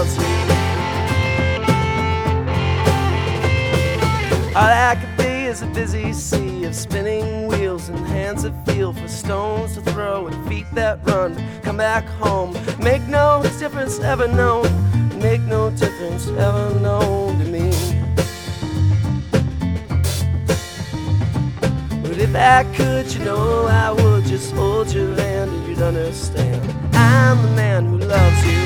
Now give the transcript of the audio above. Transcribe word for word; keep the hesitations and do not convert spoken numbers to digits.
loves you. All I could be is a busy sea of spinning wheels and hands that feel for stones to throw and feet that run. Come back home, make no difference ever known, make no difference ever known to me. But if I could, you know I would just hold your hand and you'd understand. I'm the man who loves you.